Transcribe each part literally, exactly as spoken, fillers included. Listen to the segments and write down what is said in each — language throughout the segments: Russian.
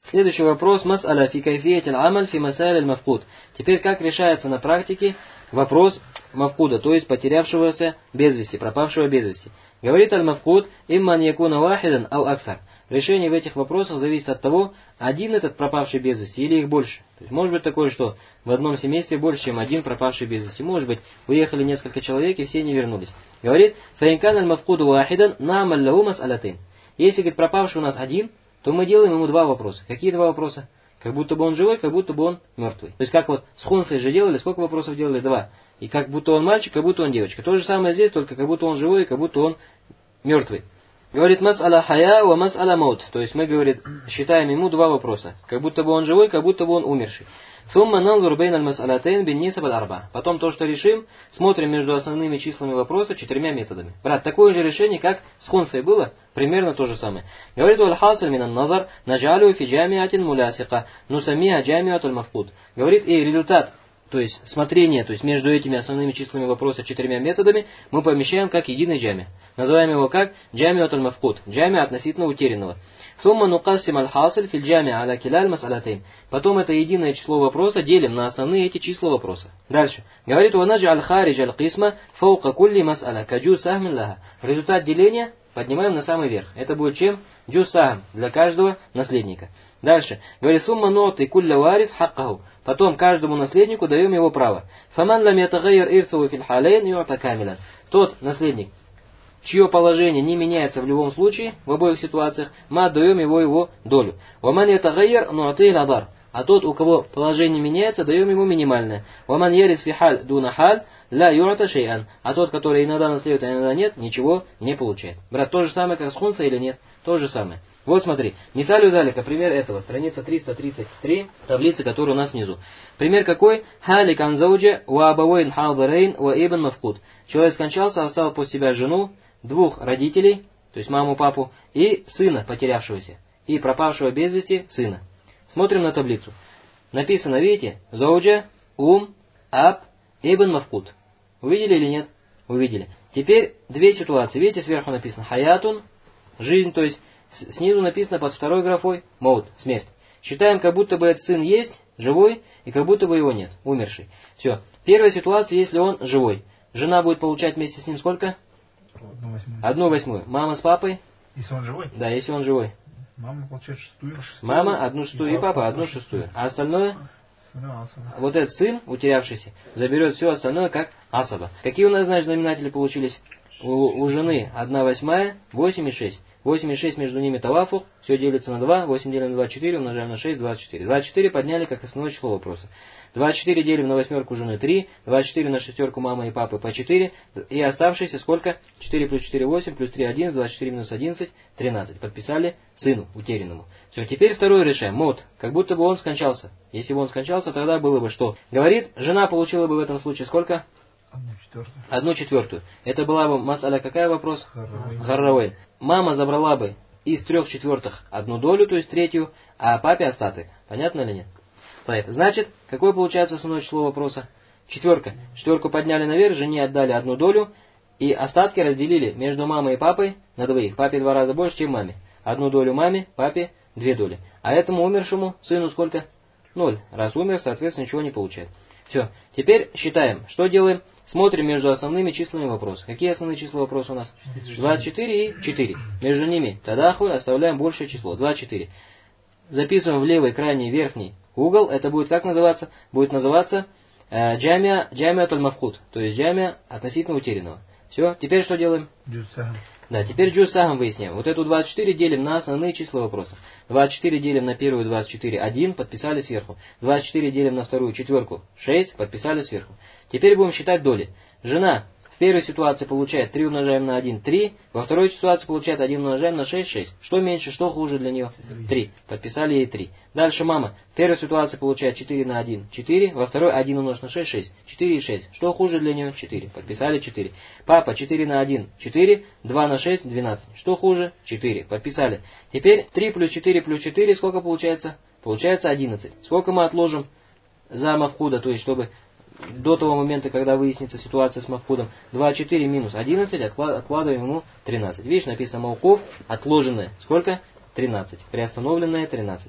Следующий вопрос. Мас'аля фи кайфиятиль амаль фи масайль мафкуд. Теперь как решается на практике вопрос мафкуда, то есть потерявшегося без вести, пропавшего без вести. Говорит аль-мафкуд, имман якуна вахидан ау аксар. Решение в этих вопросах зависит от того, один этот пропавший без вести или их больше. То есть может быть такое, что в одном семействе больше, чем один пропавший без вести. Может быть, уехали несколько человек и все не вернулись. Говорит, фаинкан аль-мафкуду вахидан на'маль лаху мас'алятин. Если, говорит, пропавший у нас один, то мы делаем ему два вопроса. Какие два вопроса? Как будто бы он живой, как будто бы он мертвый. То есть как вот с хунсой же делали, сколько вопросов делали? Два. И как будто он мальчик, как будто он девочка. То же самое здесь, только как будто он живой, как будто он мертвый. Говорит, мас'аля хая ва мас'аля маут. То есть мы, говорит, считаем ему два вопроса. Как будто бы он живой, как будто бы он умерший. Сумма нанзур бейн аль-мас'алятейн бин нисаб аль-арба. Потом то, что решим, смотрим между основными числами вопроса четырьмя методами. Брат, такое же решение, как с хунсой было, примерно то же самое. Говорит, валь-хасиль минан назар наджалю фи джамиатин мулясика нусамиха джамиатуль мафкуд. Говорит, и результат, то есть смотрение, то есть между этими основными числами вопроса четырьмя методами, мы помещаем как единый джами. Называем его как джамиатуль мафкуд, джами относительно утерянного. Сумма нукассим аль-хасиль филь джами аля килаль мас'алятейн. Потом это единое число вопроса делим на основные эти числа вопроса. Дальше. Говорит, ва наджаль харидж аль-кисма фаука кулли мас'аля каджу сахмин лаха. Результат деления поднимаем на самый верх. Это будет чем? Джу сахм для каждого наследника. Дальше. Говорит, сумма ноты кулля варис хаккаху. Потом каждому наследнику даем его право. Фаман лам ятагайяр ирсаву филь халейн ю'та камилян. Тот наследник, чье положение не меняется в любом случае, в обоих ситуациях, мы отдаем его его долю. Ваман ятагайяр ну'ти ладар. А тот, у кого положение меняется, даем ему минимальное. Ваман ярис фи халь дуна халь ла ю'та шей'ан. А тот, который иногда наследует, а иногда нет, ничего не получает. Брат, то же самое, как с хунсой или нет? То же самое. Вот смотри, мисалю залика, пример этого, страница триста тридцать три, таблица, которая у нас внизу. Пример какой? Халик анзауджа ва абавейн халдарейн ва ибн мафкуд. Человек скончался, оставил после себя жену, двух родителей, то есть маму, папу, и сына, потерявшегося, и пропавшего без вести сына. Смотрим на таблицу. Написано, видите, зауджа, ум, аб, ибн мафкуд. Увидели или нет? Увидели. Теперь две ситуации. Видите, сверху написано хаятун, жизнь, то есть снизу написано под второй графой маут, смерть. Считаем, как будто бы этот сын есть, живой, и как будто бы его нет, умерший. Все. Первая ситуация, если он живой. Жена будет получать вместе с ним сколько? Одну восьмую. Одну восьмую. Мама с папой? Если он живой? Да, если он живой. Мама получает шестую. шестую Мама одну шестую, и, и папа одну шестую. А остальное? Да, вот этот сын, утерявшийся, заберет все остальное как асаба. Какие у нас, знаешь, знаменатели получились? У, у жены одна восьмая, восемь и шесть. восемь и шесть между ними тавафух, все делится на два, восемь делим на два, четыре, умножаем на шесть, двадцать четыре. двадцать четыре подняли как основное число вопроса. двадцать четыре делим на восьмерку жены три, двадцать четыре на шестерку мамы и папы по четыре, и оставшиеся сколько? четыре плюс четыре, восемь, плюс три, одиннадцать, двадцать четыре минус одиннадцать, тринадцать. Подписали сыну, утерянному. Все, теперь второе решаем. Мот, как будто бы он скончался. Если бы он скончался, тогда было бы что? Говорит, жена получила бы в этом случае сколько? Одну четвертую. Одну четвертую. Это была бы мас'аля какая вопрос? Гарравейн. Гарравейн. Мама забрала бы из трех четвертых одну долю, то есть третью, а папе остаток. Понятно или нет? Значит, какое получается основное число вопроса? Четверка. Четверку подняли наверх, жене отдали одну долю, и остатки разделили между мамой и папой на двоих. Папе два раза больше, чем маме. Одну долю маме, папе две доли. А этому умершему сыну сколько? Ноль. Раз умер, соответственно, ничего не получает. Все. Теперь считаем. Что делаем? Смотрим между основными числами вопроса. Какие основные числа вопроса у нас? двадцать четыре и четыре. Между ними тадахуй оставляем большее число. двадцать четыре. Записываем в левый крайний верхний угол. Это будет как называться? Будет называться э, джамия, джамия толь-мафхуд. То есть джамия относительно утерянного. Все. Теперь что делаем? Джуссахам. Да, теперь джуссахам выясняем. Вот эту двадцать четыре делим на основные числа вопроса. двадцать четыре делим на первую двадцать четыре, один, подписали сверху. двадцать четыре делим на вторую четверку, шесть, подписали сверху. Теперь будем считать доли. Жена в первой ситуации получает три умножаем на один, три. Во второй ситуации получает один умножаем на шесть, шесть. Что меньше, что хуже для нее? три. Подписали ей три. Дальше мама в первой ситуации получает четыре на один, четыре. Во второй один умножить на шесть, шесть. четыре и шесть. Что хуже для нее? четыре. Подписали четыре. Папа четыре на один, четыре. два на шесть, двенадцать. Что хуже? четыре. Подписали. Теперь три плюс четыре плюс четыре сколько получается? Получается одиннадцать. Сколько мы отложим за мафхуда, то есть чтобы до того момента, когда выяснится ситуация с мафхудом? двадцать четыре минус одиннадцать, откладываем ему тринадцать. Видишь, написано мауков, отложенное. Сколько? тринадцать. Приостановленное тринадцать.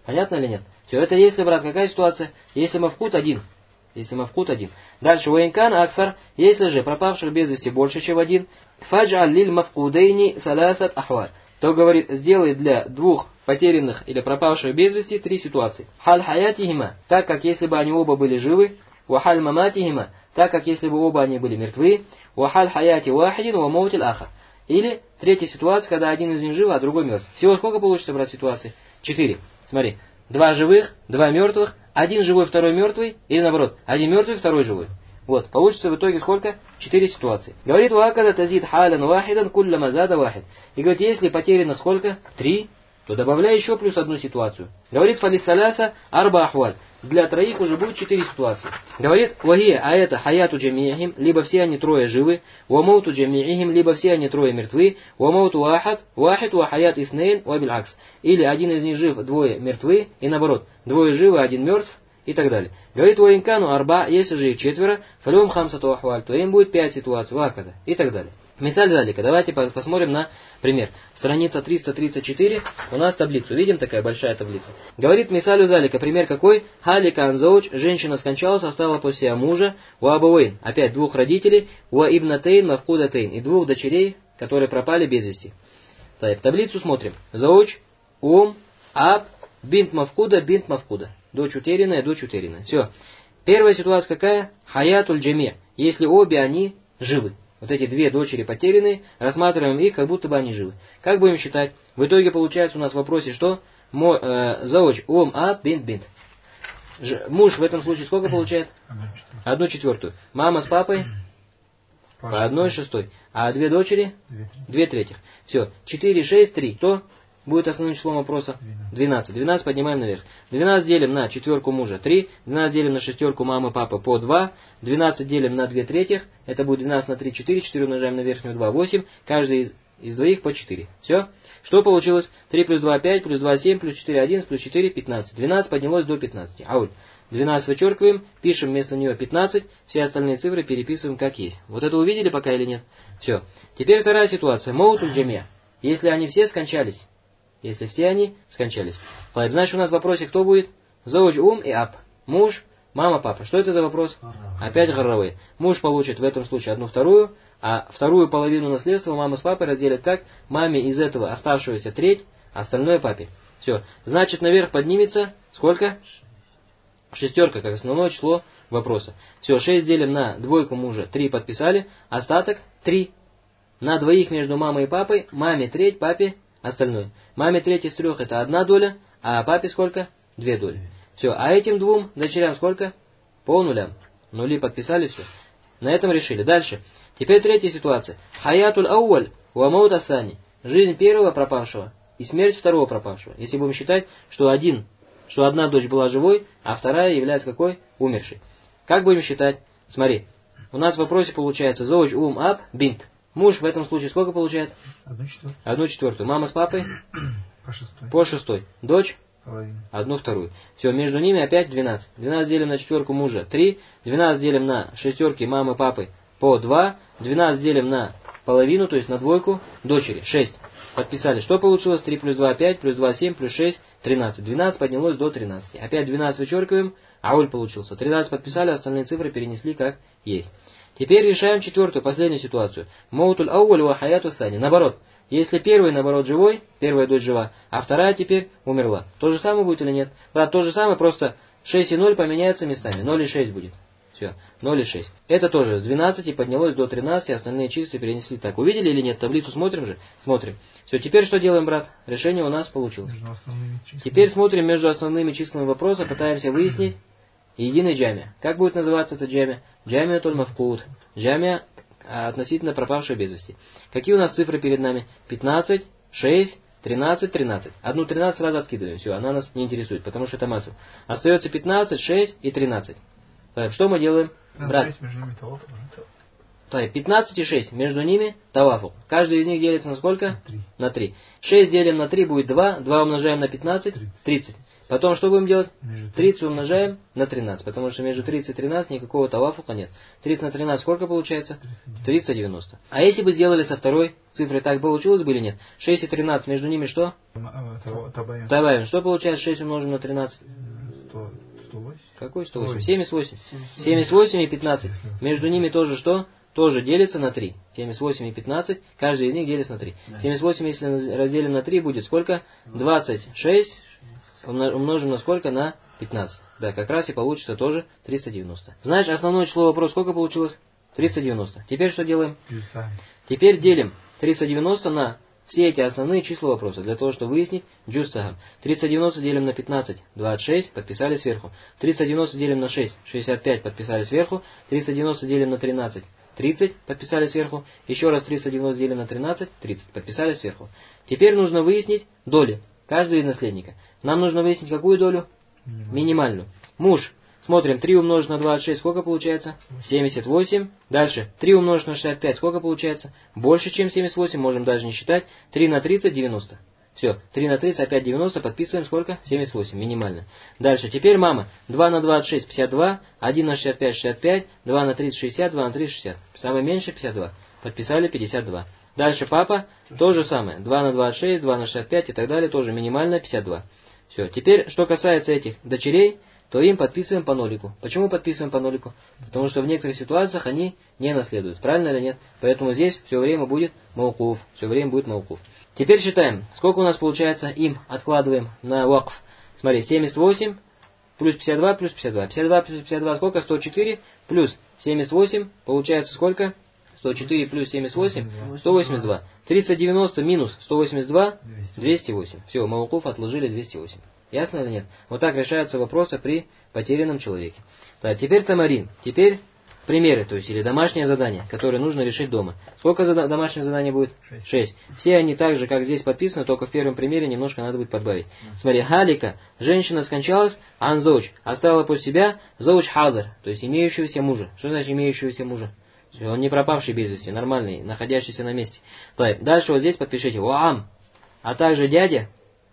Понятно или нет? Все, это если, брат, какая ситуация? Если мафкут один. Если мафкут один. Дальше, уинкан аксар, если же пропавших без вести больше, чем один, фаджаль лиль мафкудейни саласат ахваль. То говорит, сделай для двух потерянных или пропавших без вести три ситуации. Халь хаятихима, так как если бы они оба были живы, вахаль маматихима, так как если бы оба они были мертвы, вахаль хаяти вахидин ва маутиль ахар. Или третья ситуация, когда один из них жив, а другой мертв. Всего сколько получится, брат, ситуаций? Четыре. Смотри, два живых, два мертвых, один живой, второй мертвый, или наоборот, один мертвый, второй живой. Вот, получится в итоге сколько? Четыре ситуации. Говорит, ваакада тазид халян вахидан кулля мазада вахид. И говорит, если потерянных сколько? Три, то добавляй еще плюс одну ситуацию. Говорит, фалиссаляса арба ахваль. Для троих уже будет четыре ситуации. Говорит, вахия, а это хаяту джамиихим, либо все они трое живы, ва мауту джамиихим, либо все они трое мертвы, ва мауту вахад, вахид ва хаят иснейн ва билакс. Или один из них жив, двое мертвы, и наоборот, двое живы, один мертв, и так далее. Говорит, ваинкану арба, если же их четверо, фалюм хамсату ахваль, то им будет пять ситуаций, вакада, и так далее. Мисаль залика. Давайте посмотрим на пример. Страница триста тридцать четыре. У нас таблицу. Видим, такая большая таблица. Говорит мисалю залика. Пример какой? Халика анзауч. Женщина скончалась, оставила после себя мужа. У абавейн. Опять двух родителей. У ибнатейн мафкудатейн. И двух дочерей, которые пропали без вести. Так, таблицу смотрим. Зауч, ум, аб, бинт мафкуда, бинт мафкуда. Дочь утерянная, дочь утерянная. Все. Первая ситуация какая? Хаятуль джами. Если обе они живы. Вот эти две дочери потерянные, рассматриваем их, как будто бы они живы. Как будем считать? В итоге получается у нас в вопросе, что э, заоч, ом, а, бинт, бинт. Ж, муж в этом случае сколько получает? Одну четвертую. Мама с папой? По одной шестой. А две дочери? Две третьих. Все. Четыре, шесть, три. Кто будет основным числом вопроса? двенадцать. двенадцать поднимаем наверх. двенадцать делим на четверку мужа три. двенадцать делим на шестерку мамы, папы по два. двенадцать делим на две третьих. Это будет двенадцать на три, четыре. четыре умножаем на верхнюю два, восемь. Каждый из, из двоих по четыре. Все. Что получилось? три плюс два, пять, плюс два, семь, плюс четыре, одиннадцать, плюс четыре, пятнадцать. двенадцать поднялось до пятнадцати. Ауль. двенадцать вычеркиваем, пишем вместо нее пятнадцать. Все остальные цифры переписываем как есть. Вот это увидели пока или нет? Все. Теперь вторая ситуация. Моутуль джамия. Если они все скончались. Если все они скончались. Значит, у нас в вопросе кто будет? Зауч ум и аб. Муж, мама, папа. Что это за вопрос? Опять гарравей. Муж получит в этом случае одну вторую, а вторую половину наследства мама с папой разделят как? Маме из этого оставшегося треть, а остальное папе. Все. Значит, наверх поднимется сколько? Шестерка, как основное число вопроса. Все, шесть делим на двойку мужа, три подписали, остаток три. На двоих между мамой и папой, маме треть, папе остальное. Маме треть из трех это одна доля, а папе сколько? Две доли. Все, а этим двум дочерям сколько? По нулям. Нули подписали, все. На этом решили. Дальше. Теперь третья ситуация. Хаятуль ауаль ва маут асани. Жизнь первого пропавшего и смерть второго пропавшего. Если будем считать, что один, что одна дочь была живой, а вторая является какой? Умершей. Как будем считать? Смотри. У нас в вопросе получается зоуч ум аб бинт. Муж в этом случае сколько получает? Одну четвертую. Одну четвертую. Мама с папой? По шестой. По шестой. Дочь? Половину. Одну вторую. Все, между ними опять двенадцать. двенадцать делим на четверку мужа три. двенадцать делим на шестерки мамы, папы по два. двенадцать делим на половину, то есть на двойку дочери. шесть. Подписали. Что получилось? три плюс два, пять, плюс два, семь, плюс шесть, тринадцать. двенадцать поднялось до тринадцати. Опять двенадцать вычеркиваем. Ауль получился. тринадцать подписали, остальные цифры перенесли как есть. Теперь решаем четвертую, последнюю ситуацию. Моутуль ауаль ва хаяту сани. Наоборот. Если первый, наоборот, живой, первая дочь жива, а вторая теперь умерла. То же самое будет или нет? Брат, то же самое, просто шесть и ноль поменяются местами. ноль и шесть будет. Все, ноль и шесть. Это тоже с двенадцати поднялось до тринадцати, остальные числа перенесли так. Увидели или нет? Таблицу смотрим же? Смотрим. Все, теперь что делаем, брат? Решение у нас получилось. Теперь смотрим между основными числами вопроса, пытаемся выяснить единый джамия. Как будет называться это джамия? Джамия толь мафкуд. Джамия относительно пропавшей без вести. Какие у нас цифры перед нами? пятнадцать, шесть, тринадцать, тринадцать. Одну тринадцать сразу откидываем. Все, она нас не интересует, потому что это масса. Остается пятнадцать, шесть и тринадцать. Так, что мы делаем? Брат. Так, пятнадцать и шесть. Между ними тавафу. Каждый из них делится на сколько? На три. На три. шесть делим на три будет два. два умножаем на пятнадцать. тридцать. Потом что будем делать? Между тридцать умножаем на тринадцать, потому что между тридцать и тринадцать никакого тавафука нет. тридцать на тринадцать сколько получается? триста девяносто. А если бы сделали со второй цифрой, так получилось бы или нет? шесть и тринадцать, между ними что? Табаян. Табаян. Что получается шесть умножим на тринадцать? сто, сто восемь. Какой сто восемь? семьдесят восемь. семьдесят восемь и пятнадцать. Между ними тоже что? Тоже делится на три. семьдесят восемь и пятнадцать, каждый из них делится на три. семьдесят восемь, если разделим на три, будет сколько? двадцать шесть умножим на сколько? На пятнадцать. Да, как раз и получится тоже триста девяносто. Знаешь, основное число вопроса сколько получилось? триста девяносто. Теперь что делаем? Теперь делим триста девяносто на все эти основные числа вопроса, для того, чтобы выяснить джуссахам. триста девяносто делим на пятнадцать, двадцать шесть, подписали сверху. триста девяносто делим на шесть, шестьдесят пять, подписали сверху. триста девяносто делим на тринадцать, тридцать, подписали сверху. Еще раз триста девяносто делим на тринадцать, тридцать, подписали сверху. Теперь нужно выяснить доли каждого из наследника. Нам нужно выяснить какую долю? Минимальную. Муж. Смотрим, три умножить на двадцать шесть, сколько получается? семьдесят восемь. Дальше, три умножить на шестьдесят пять, сколько получается? Больше, чем семьдесят восемь, можем даже не считать. три на тридцать, девяносто. Все, три на тридцать, опять девяносто, подписываем сколько? семьдесят восемь, минимально. Дальше, теперь мама. два на двадцать шесть, пятьдесят два. один на шестьдесят пять, шестьдесят пять. два на тридцать, шестьдесят. два на тридцать, шестьдесят. Самое меньшее, пятьдесят два. Подписали пятьдесят два. Дальше папа, то же самое. два на двадцать шесть, два на шестьдесят пять и так далее, тоже минимально пятьдесят два. Все, теперь, что касается этих дочерей, то им подписываем по нолику. Почему подписываем по нолику? Потому что в некоторых ситуациях они не наследуют. Правильно или нет? Поэтому здесь все время будет маукуф. Все время будет маукуф. Теперь считаем, сколько у нас получается, им откладываем на вакф. Смотри, семьдесят восемь плюс пятьдесят два плюс пятьдесят два. пятьдесят два плюс пятьдесят два сколько? сто четыре плюс семьдесят восемь. Получается сколько? сто четыре плюс семьдесят восемь. сто восемьдесят два. триста девяносто минус сто восемьдесят два. двести восемь. Все, маукуф отложили двести восемь. Ясно или нет? Вот так решаются вопросы при потерянном человеке. Так, теперь тамарин. Теперь примеры, то есть или домашнее задание, которое нужно решить дома. Сколько зада домашнее задание будет? Шесть. Шесть. Все они так же, как здесь подписаны, только в первом примере немножко надо будет подбавить. Mm. Смотри, халика, женщина скончалась, анзоуч, оставила после себя зоуч хадр, то есть имеющегося мужа. Что значит имеющегося мужа? Он не пропавший без вести, нормальный, находящийся на месте. Так, дальше вот здесь подпишите уам, а также дядя.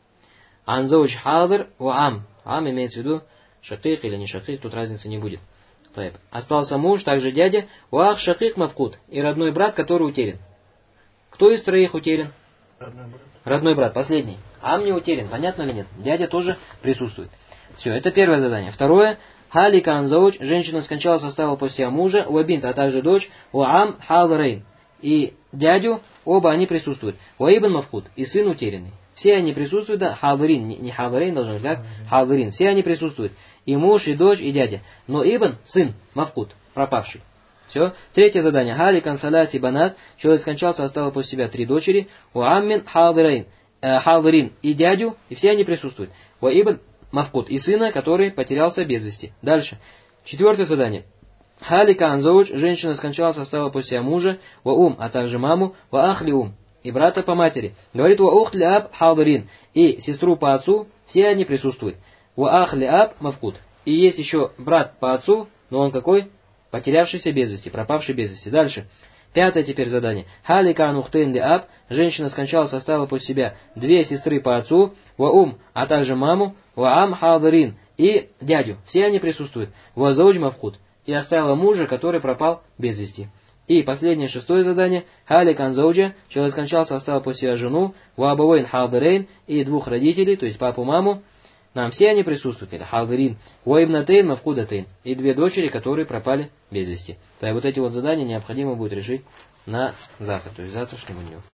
Анзоуч хадр уам. Ам имеется в виду шакик или не шакик, тут разницы не будет. Так. Остался муж, также дядя. Уах шакик мавкут. И родной брат, который утерян. Кто из троих утерян? Родной брат. Родной брат, последний. Ам не утерян, понятно или нет? Дядя тоже присутствует. Все, это первое задание. Второе. Халика анзоуч. Женщина скончалась, оставила после себя мужа. Уабинт, а также дочь. Уам хадрейн. И дядю, оба они присутствуют. Уаибн мавкут. И сын утерянный. Все они присутствуют, да, хаварин, не, не хаварин должен быть, как хаварин. Все они присутствуют. И муж, и дочь, и дядя. Но ибн, сын, мавкут, пропавший. Все. Третье задание. Хали кансаляти банат. Человек скончался, оставил после себя три дочери. У аммин хаварин, э, хаварин и дядю, и все они присутствуют. У ибн мавкут, и сына, который потерялся без вести. Дальше. Четвертое задание. Хали канзоуч. Женщина скончалась, оставила после себя мужа. У ум, а также маму. У ахли ум. И брата по матери. Говорит, у ухли аб хаварин. И сестру по отцу, все они присутствуют. У ахли аб мавкут. И есть еще брат по отцу, но он какой? Потерявшийся без вести, пропавший без вести. Дальше. Пятое теперь задание. Хали кан ухтейн ли аб. Женщина скончалась, оставила после себя две сестры по отцу. У ум, а также маму. У ам хаварин. И дядю. Все они присутствуют. У азауч мавкут. И оставила мужа, который пропал без вести. И последнее, шестое задание. Хали канзауджа. Человек скончался, оставил после себя жену. Вабавейн хавдарейн. И двух родителей, то есть папу, маму. Нам все они присутствуют. Или хавдарин. Уаибнатейн мавкудатейн. И две дочери, которые пропали без вести. То есть вот эти вот задания необходимо будет решить на завтра, то есть завтрашнему дню.